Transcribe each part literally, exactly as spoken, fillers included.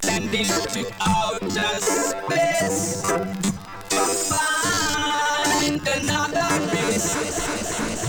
sending to outer space to find another race.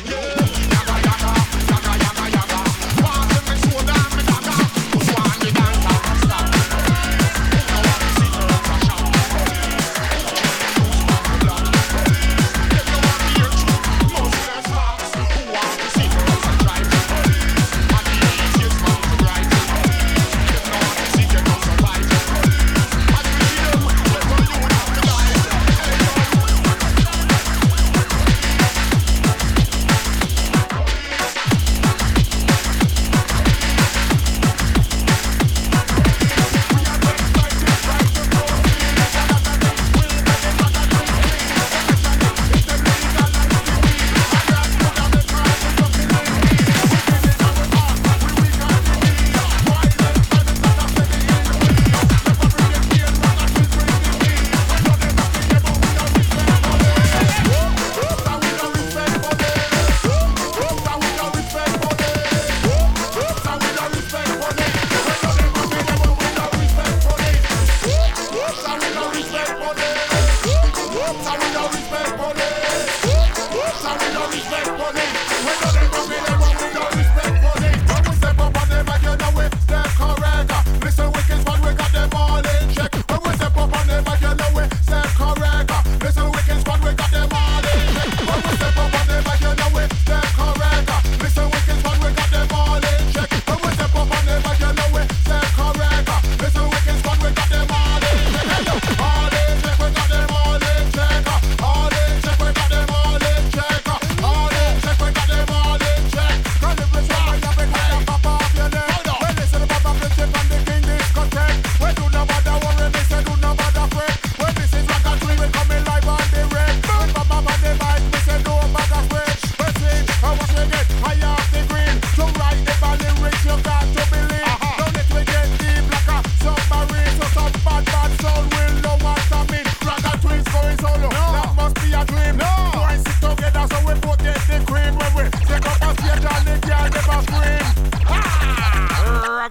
One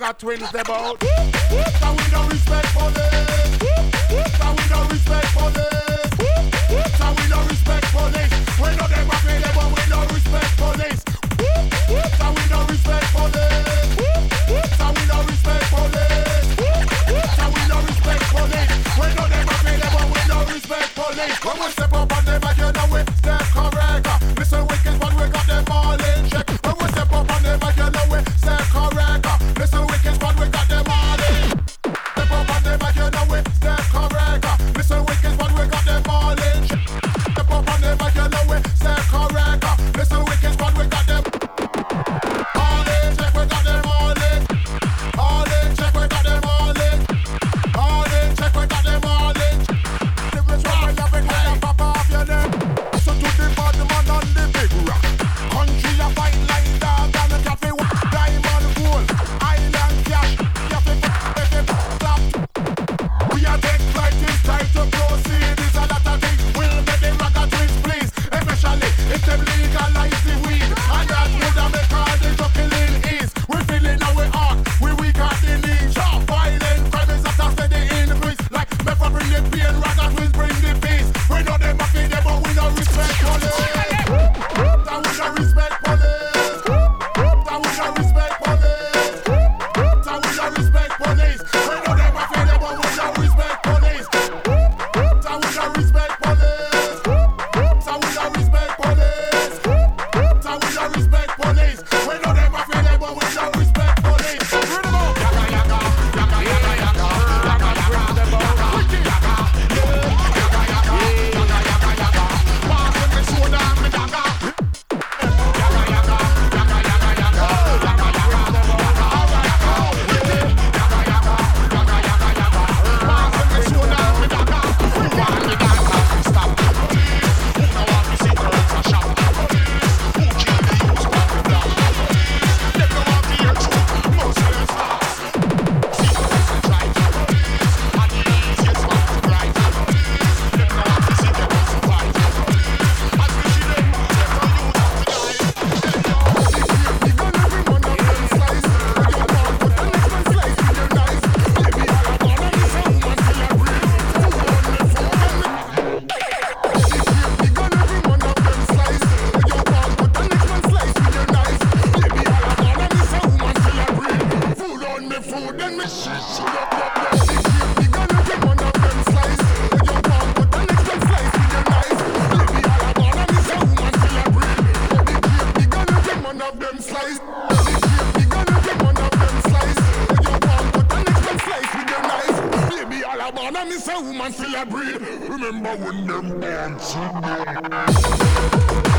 Ragga twins about. So we don't respect police. So we don't respect police. So we don't respect police. We know them a play them, but we don't respect police. So we don't respect police. So we don't respect police. So we don't respect police. We know them a play them, but we don't respect police. When we step up on them, like you know we step correct. Listen, wicked, but we got them all in check. When we step up on them, like you know we step correct. Listen, wicked, but we got them all in. Step up on them, like you know we step correct. Listen, wicked, but we got them all in check. Step up on them, like you know we step correct. Listen, wicked, but we got them all in check. We got them all in. All in check. We got them all in. All in check. We got them all in. The rich one we have it when you pop off your neck. So to the bad man on the big rock. Country a fight like dog and a cafe with diamond gold. Island cash. Cafe if it clap. We are take flight, it's time to proceed. It's a lot of things. We'll make them Ragga twins, please. Especially if them legalize the weed. And that would have make all the juggling ease. We feeling how we are. We weak at the knees. Sharp violent crime is at a steady increase. Like me for bring the pain, Ragga twins bring the peace. We know them a feed them, but we don't respect police. That we don't respect police. That we don't respect police. That we don't respect police. We know them a feed them, but we don't respect police. That we don't respect police. That we don't respect police. That we don't respect police. We know them a feed them, but we don't respect police. Read them out. Yaga yaga, yaga yaga yaga, Ragga twins about. Yaga, yaga yaga, yaga yaga yaga. Walk with me soda and me dagger. Yaga yaga, yaga yaga yaga, Ragga yaga yaga. Yaga yaga, yaga yaga yaga. Walk with me soda and me dagger. We want me dagger. Stop. Who know what me see girls a shop? Who kill the youth what we block? Them know what me hear true. Most of them stars. People listen try to. And the easiest one to write. Them know what me see them was fight. As we see them, them know youth have to die. Them know. We gun every one of them slice. When you want, but the next one slice with your knife. Baby, all I wanna is a woman till I breathe. Food on me, food on me. We gun every one of them slice. When you want, but the next one slice with your knife. Baby, all I wanna is a woman till I breathe. Food on me, food on me. Shit, shit, up, up, up. We gun every one of them slice. When you want, but the next one slice with your knife. Baby, all I wanna is a woman till I breathe. We gun every one of them slice. We gun every one of them slice. When you want, but the next one slice with your knife. Baby, all I wanna is a woman till I breathe. Remember when them born to me.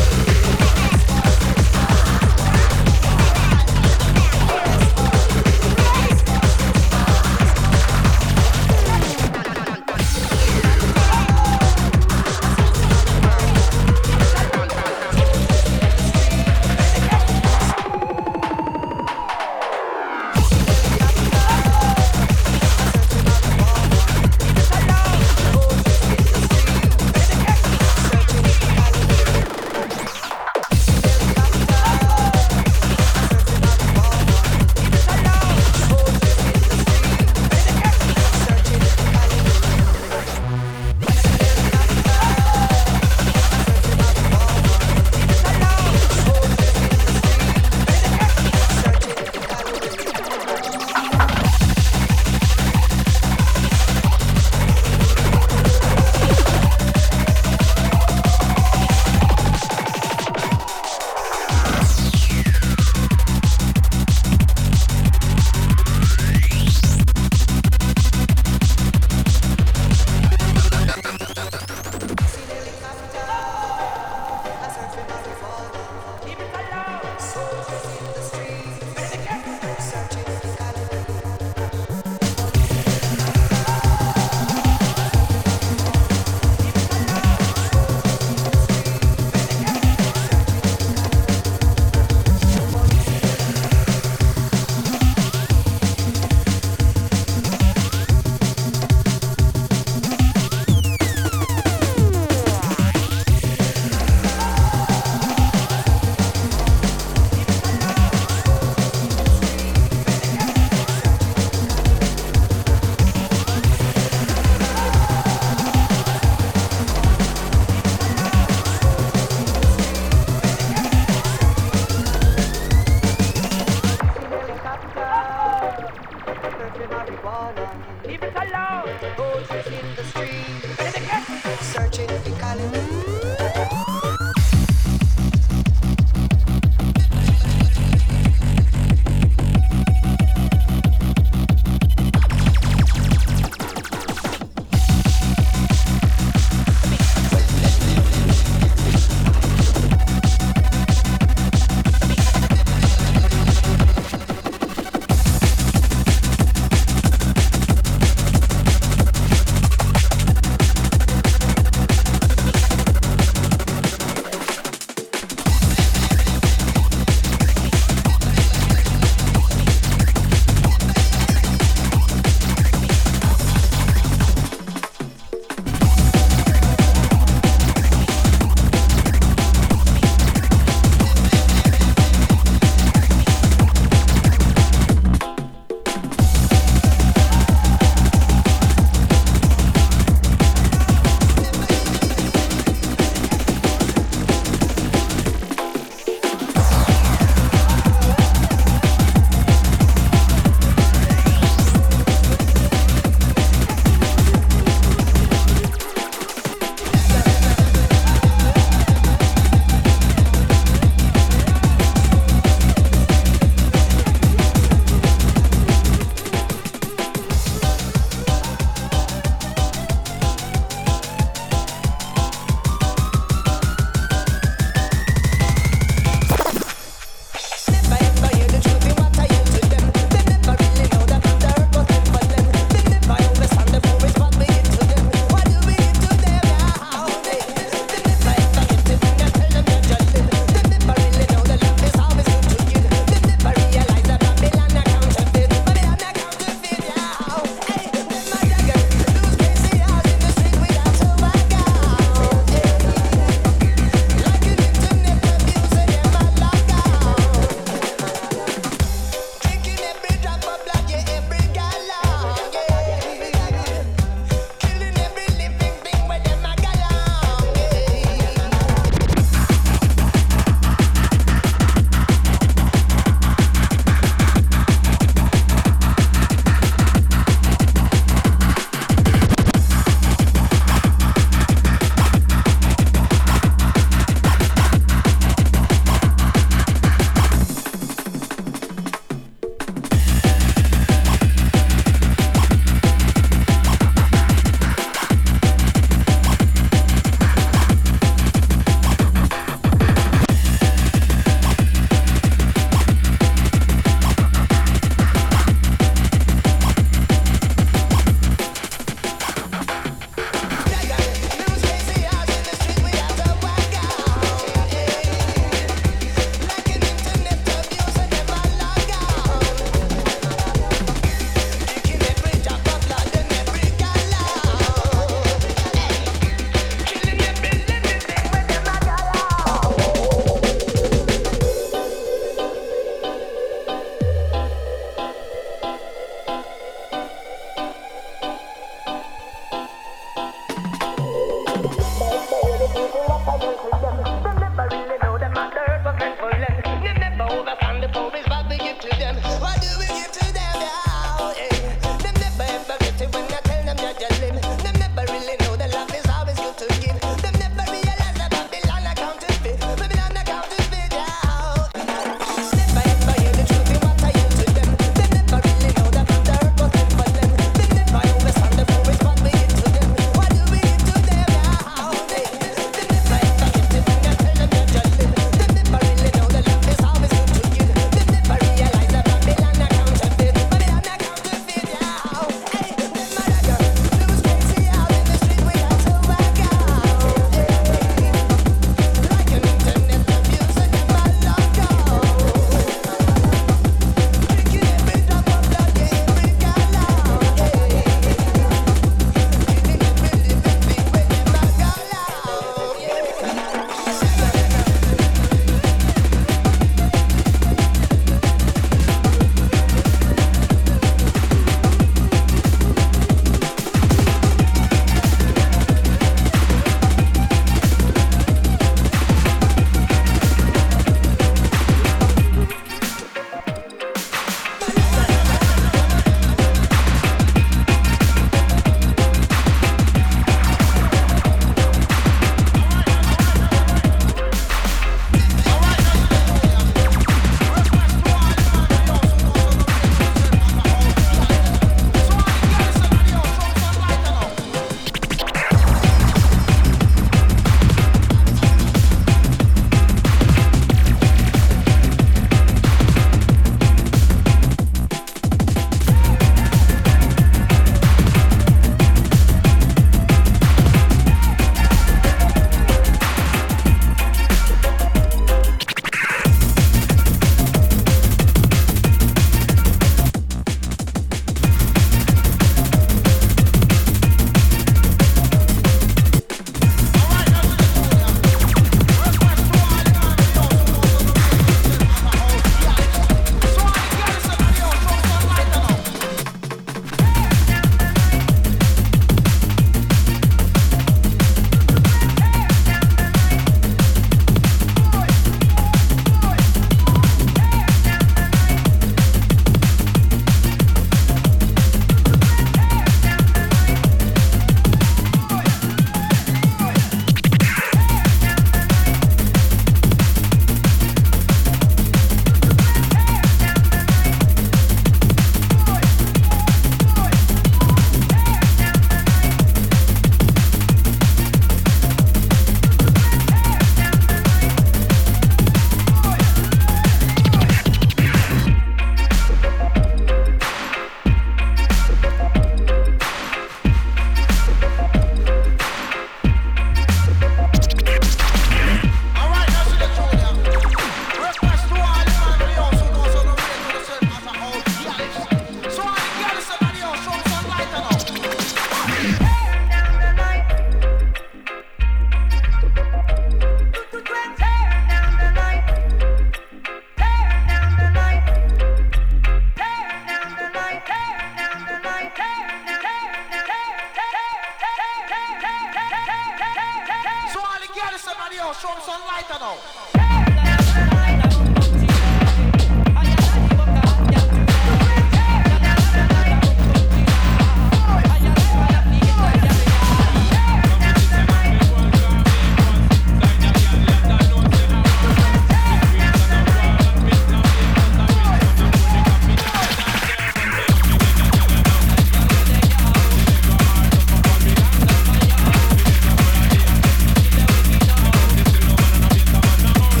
Hold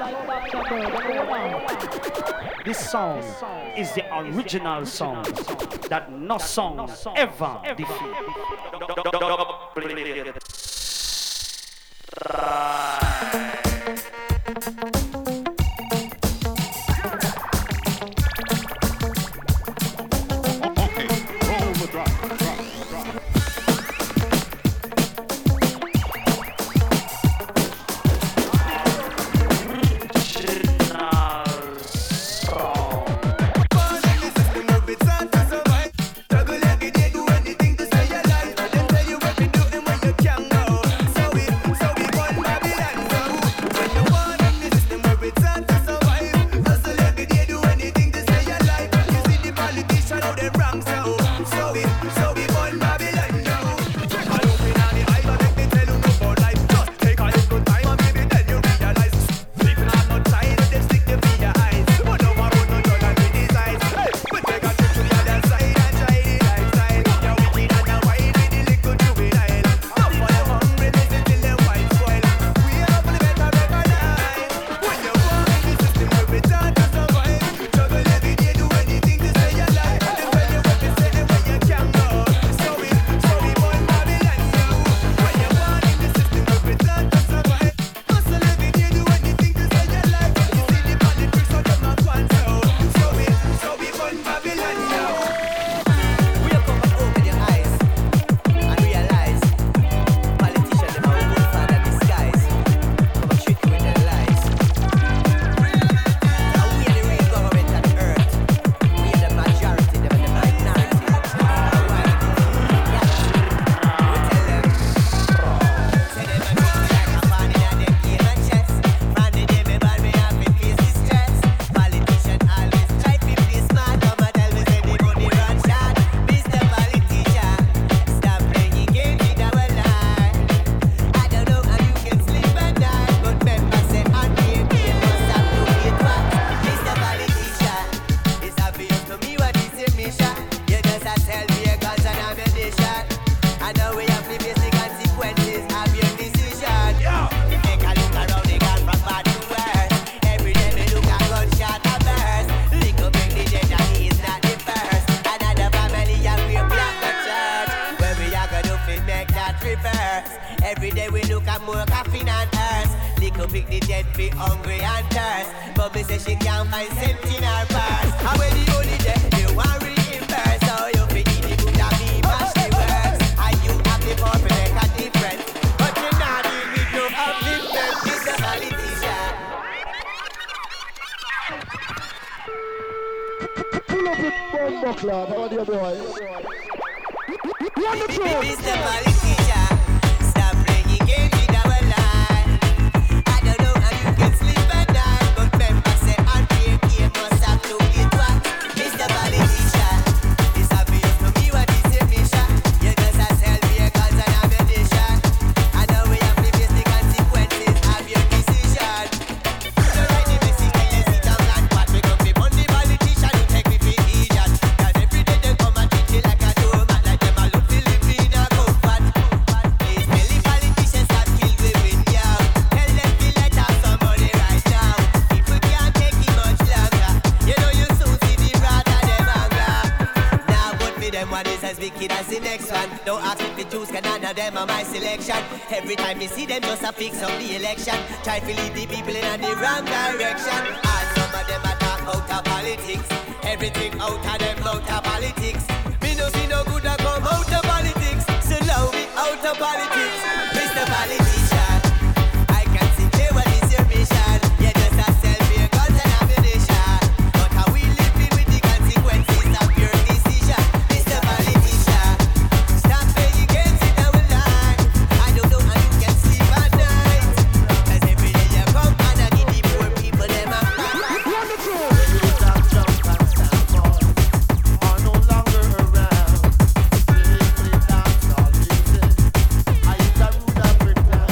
This song is the original song that no song ever defeat. Every time you see them, just a fix up the election. Try to lead the people in the wrong direction. And some of them are talk out of politics. Everything out of them out of politics. Me no see no good that come out of politics. So now we out of politics. Mister Politician, I can see clear what is your mission. You just a sell your guns and ammunition. But how we living with the consequences of your decision. Mister Politician, stop playing games in our life. I don't know how you can sleep at night. Cause every day you come and I give the poor people them a fight. Are no longer around. Simply dance all music. I used to rule up with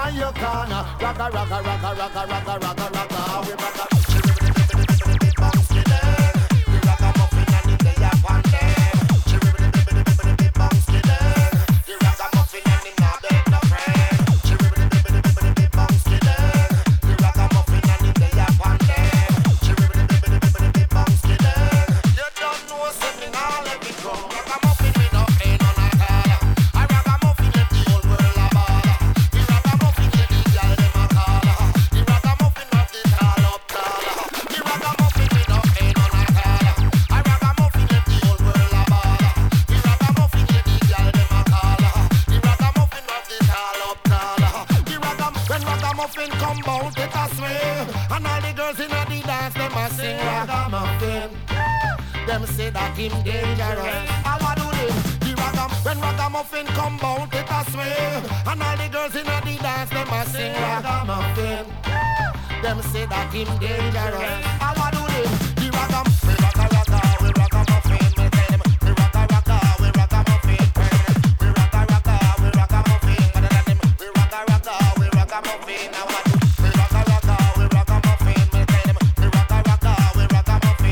on your corner. Ragga, ragga, ragga, ragga, ragga, ragga, ragga. We ragga. Them say that him dangerous. All I do this, the ragam, when ragamuffin come bout it a swing, and all the girls in the dance them a sing ragamuffin. Them say that him dangerous. All I do this, the ragam, we ragga ragga, we ragamuffin. Me tell them, we ragga ragga, we ragamuffin. We ragga ragga, we ragamuffin. Better than them, we ragga ragga, we ragamuffin. Now what do? We ragga ragga, we ragamuffin. Me tell them, we ragga ragga, we ragamuffin.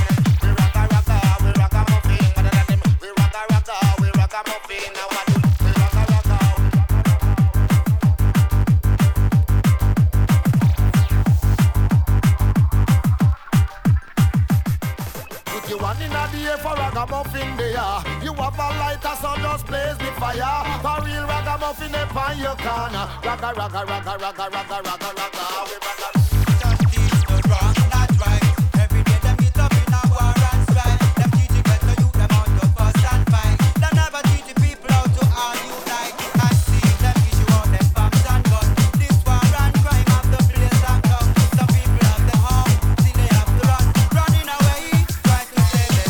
For ragamuffin there, you have a lighter, so just blaze the fire. For real ragamuffin up on your corner. Ragga, ragga, ragga, ragga, ragga, ragga, ragga. We ragga. Just teach the wrong, that's right. Every day them get up in a war and strife. Them teach you get to you, them out to fuss and fight. They never teach the people how to argue like. I see them issue out them bombs and guns. This war and crime have the place locked down. Some people have them home, still they have to run, running away. Try to save them.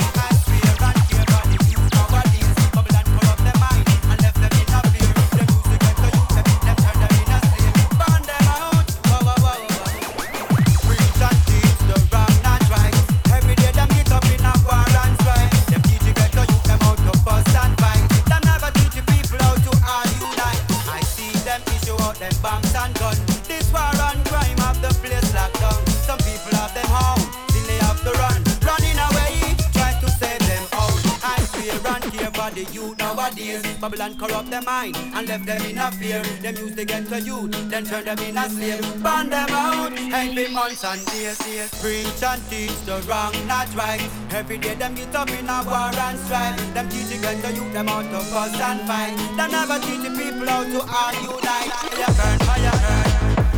Babylon corrupt their mind and left them in a fear. Them use to get to youth, then turn them in a slave. Burn them out, ain't been months and days, days. Preach and teach the wrong, not right. Every day them get up in a war and strife. Them teach to get to youth, them out to fuss and fight. They never teach the people how to argue like. Fire burn, fire burn.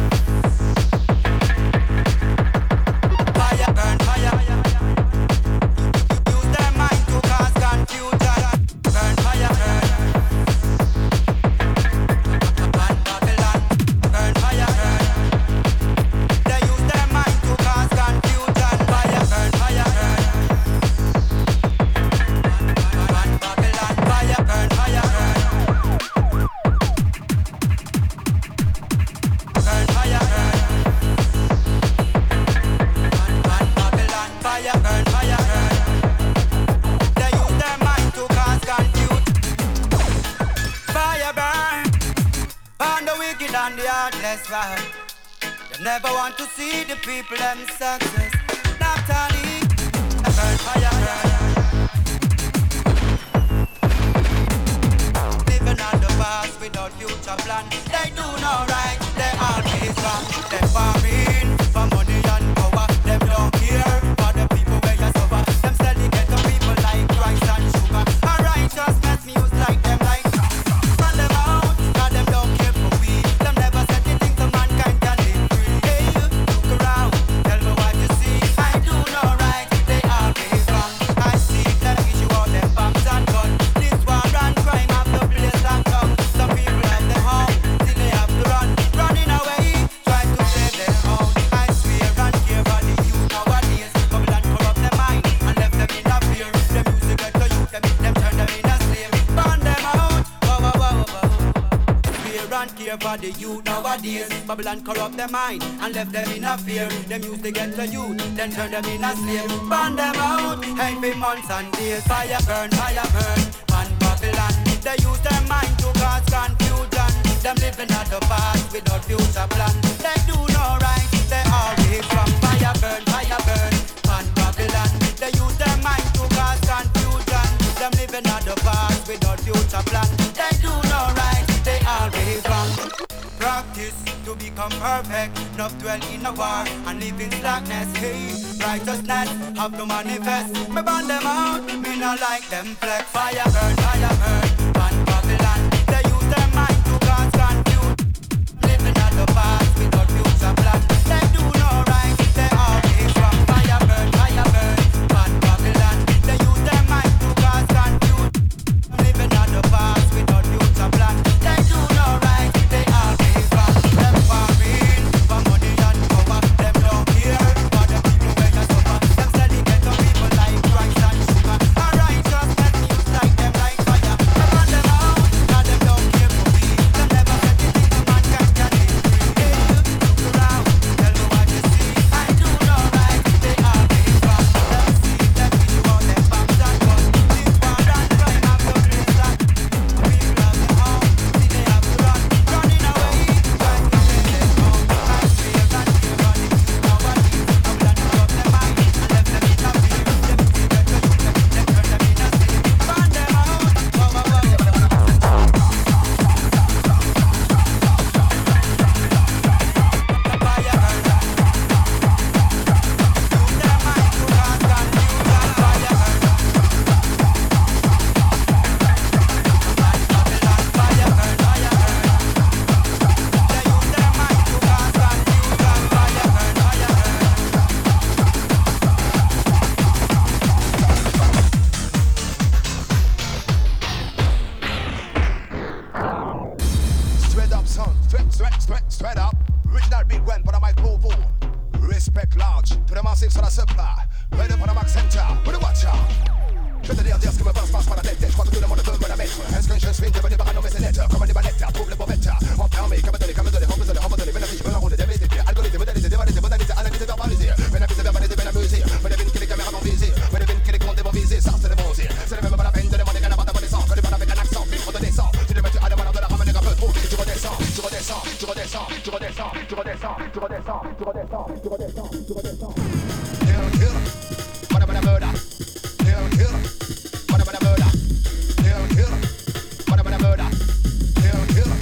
Fire burn, fire burn. Use their mind to cause confusion. Burn, fire burn. And the heartless right. They never want to see the people them success. Not only burn fire burn. Living on the past without future plan. They do no right, they always wrong. They farming for money and power. Them don't care for the people where you suffer. Them selling get the people like rice and sugar. A righteousness music like them like. Run them out, cause them don't care for we. For the youth nowadays, Babylon corrupt their mind and left them in a fear. Them used to get to youth, then turn them in a slave. Burn them out, ain't been months and days. Fire burn, fire burn, man Babylon. They use their mind to cause confusion. Them living at the past. living at the past without future plan. They do no right, they always wrong. Practice to become perfect, not dwell in a war and live in darkness. Hey, righteousness have to manifest. Me burn them out, me not like them flex. Fire burn, fire burn, man Babylon. They use their mind to cause confusion. Living at the past without future plan. They do no right, they always wrong. Fire burn, fire burn, man Babylon. They use their mind to cause confusion. Living at the past without future plan. They do no right, they always wrong. Them farming for money and power. Them don't care for the people where you suffer. Them steady get on people like rice and sugar. A righteousness use like them like fire. Them run them out, now them don't care for me. Them never set it in the man can get it free. Hey, look around, tell me what you see. I do no right, they always wrong. Them see them issue on them backs and guns. This war and crime have the place that people have their own. See they have to run, running away. Trying to make them home. I feel and feel running to nowadays. I will not give up their mind and left them in a fear. Them see them to use them, them turn them in a slave. Burn them out, wow, wow, wow. Straight up, son. Straight, straight, straight, straight up. Original Big Gwen pour la microphone. Respect large. Tout le massif sur la supply. Ready pour la Max Center. Pour le watch out. Je vais te dire, dire ce qui me passe, passe par la tête. Je crois que tout le monde peut me la mettre. Est-ce que je suis devenu par un homme et ses lettres? Comme un débalette, trouve le bon bête. Enfermé, comme donné, comme donné, comme donné, comme donné. Bénéfice, me l'enrouler, déviser. Algorithme, modaliser, dévaliser, modaliser, analyser, verbaliser. Bénéfice, verbaliser, bien amuser. Me devine que les caméras vont viser. Me devine que les comptes vont viser. Ça, c'est le bon zir. C'est le même pas la peine de demander qu'un abat d'abonnaissance. Que les balles avec un accent, filtre de descend. Tu le mets à la manière de la ramener un peu trop. Tu redescends, tu redescends, tu redescends, tu redescends, tu redescends, tu redescends, tu redescends, tu redescends, tu redescends. Kill, kill, what about a murder? Kill, kill, what about a murder? Kill, kill, what about a murder? Kill, kill.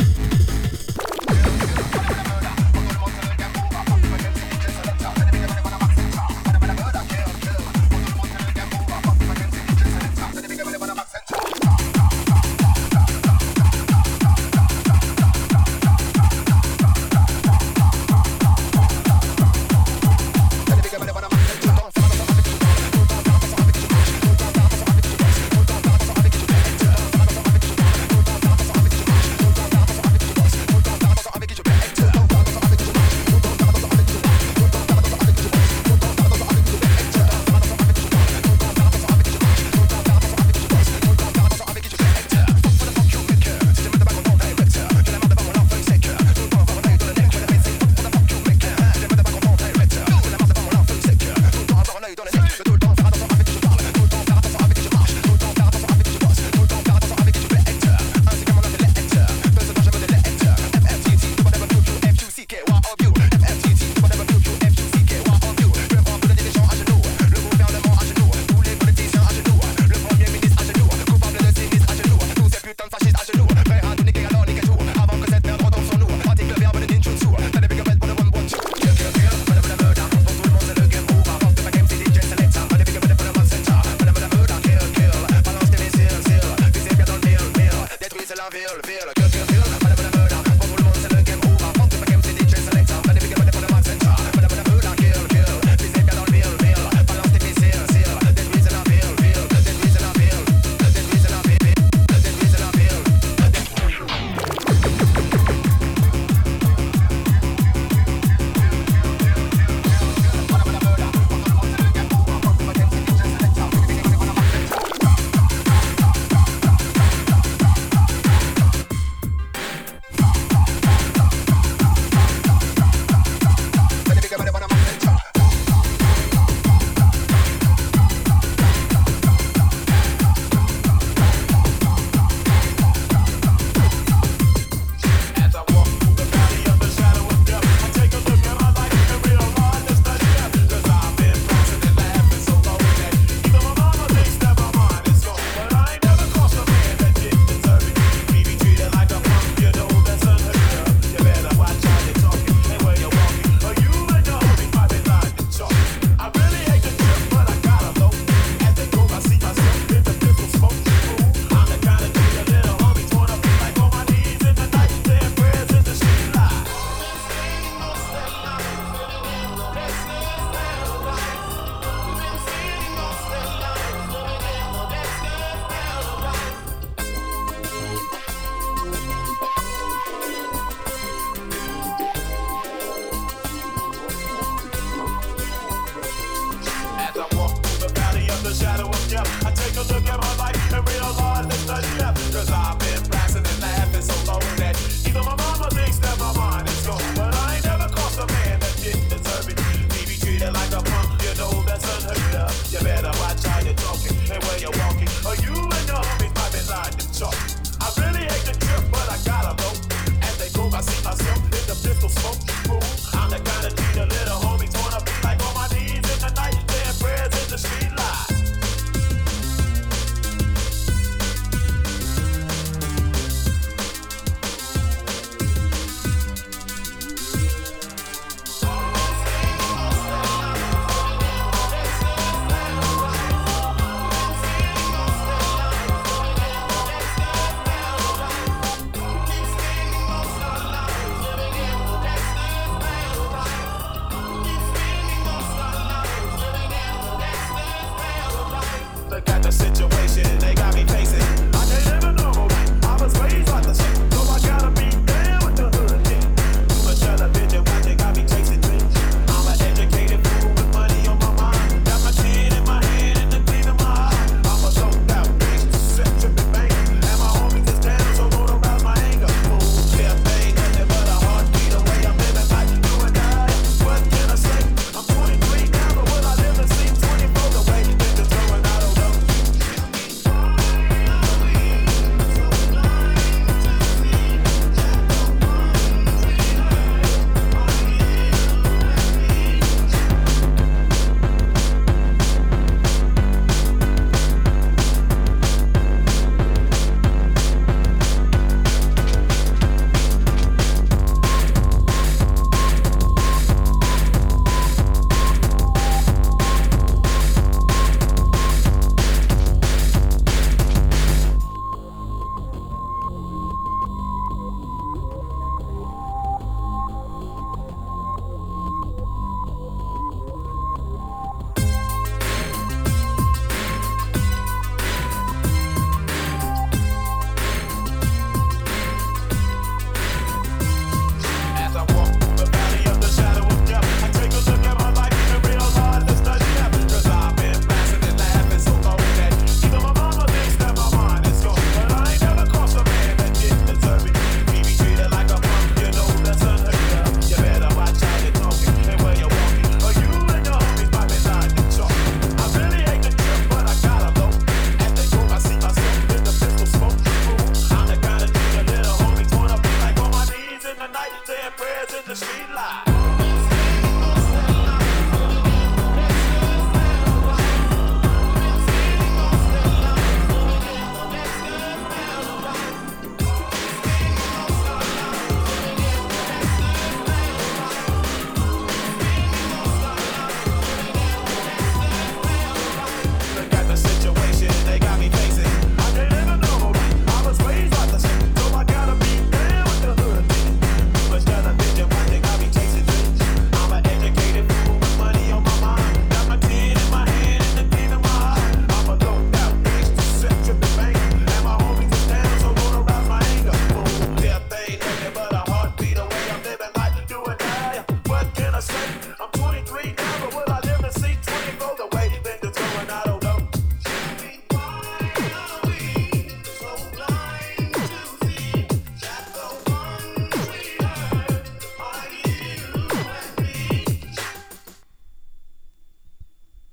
Feel, feel, feel, feel.